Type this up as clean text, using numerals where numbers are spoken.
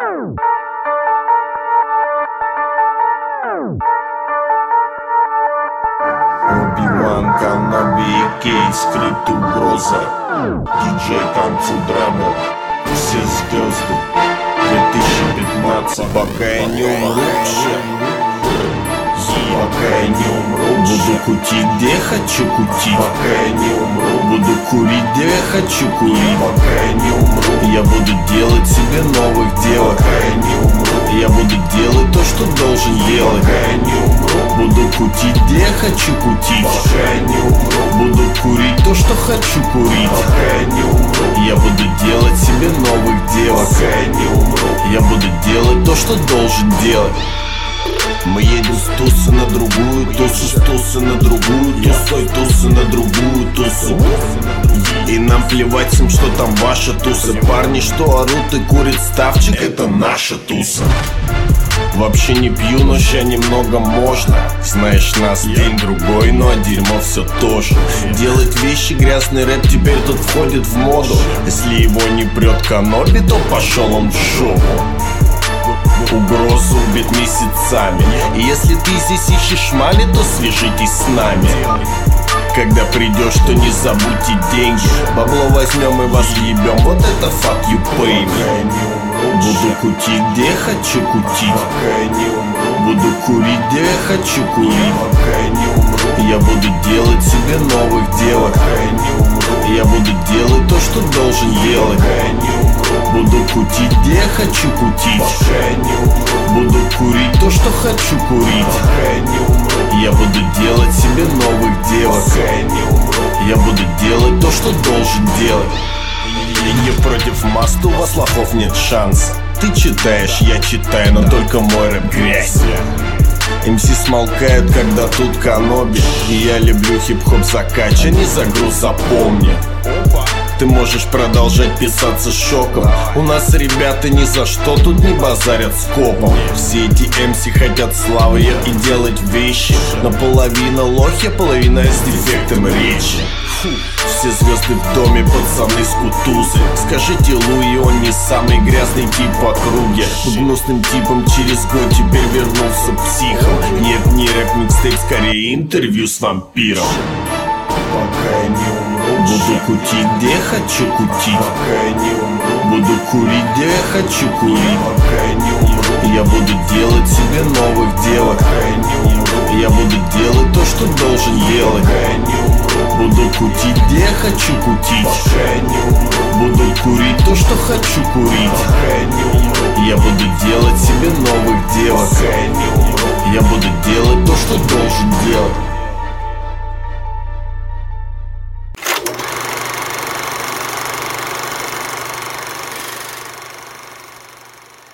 Оби-Ван Каноби и Кейт, скрипт угроза. Диджей танцу драму, все звезды 2015. Пока я не умру, пока я не умру, буду кутить, где я хочу кутить. Пока я не умру, буду курить, где я хочу курить. Пока я не умру, я буду делать себе новых девок. Пока я не умру, я буду делать то, что должен делать. Пока я не умру, буду кутить, где я хочу кутить. Пока я не умру, буду курить то, что хочу курить. Пока я не умру, я буду делать себе новых девок. Пока я не умру, я буду делать то, что должен делать. Мы едем с тусы на другую тусу, с тусы на другую тусу, тусы на другую тусу. И нам плевать всем, что там ваша туса. Парни, что орут и курят ставчик, это наша туса. Вообще не пью, но ща немного можно. Знаешь нас день-другой, но дерьмо все тоже. Делать вещи, грязный рэп теперь тут входит в моду. Если его не прет Каноби, то пошел он в шоу. Угрозу убит месяцами. И если ты здесь ищешь мали, то свяжитесь с нами. Когда придешь, то не забудьте деньги. Бабло возьмем и вас ебем, вот это fuck you pay me. Буду кутить, где я хочу кутить. Буду курить, где я хочу курить. Я буду делать себе новых девок. Я буду делать то, что должен делать. Буду кутить, где я хочу кутить. Буду курить то, что хочу курить. Я буду делать себе новых девок. Я буду делать то, что должен делать. Я против маста, у вас лохов нет шанса. Ты читаешь, я читаю, но только мой рэп грязь. МС смолкают, когда тут Каноби. И я люблю хип-хоп закач, а не за груз, запомни. Ты можешь продолжать писаться шоком. У нас ребята ни за что тут не базарят скопом. Все эти МС хотят славы и делать вещи, но половина лохи, а половина с дефектом речи. Все звезды в доме, пацаны с кутузы. Скажите Луи, он не самый грязный тип в округе. Гнусным типом через год теперь вернулся психом. Нет, не рэп микстейп, скорее интервью с вампиром. Пока я не умру, буду кутить, где я хочу кутить. Пока я не умру, буду курить, где я хочу курить. Пока я не умру, я буду делать себе новых девок. Пока я не умру, я буду делать то, что должен делать. Пока я не умру, буду кутить, где я хочу кутить. Пока я не умру, буду курить то, что хочу курить. Пока я не умру, я буду делать себе новых девок. Пока я не умру, я буду делать то, что должен делать.